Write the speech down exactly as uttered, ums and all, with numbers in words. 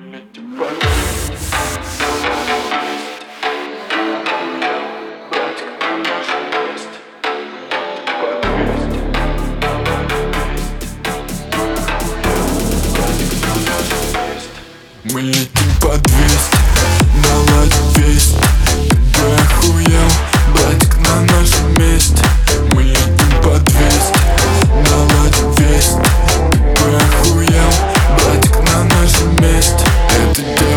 летим по двести. Братик на нашем месте. По двести. Мы летим по двести, наладим весть. Ты бы охуел, братик на нашем месте. Мы летим по двести, наладим весть. Ты бы охуел, братик на нашем месте. Это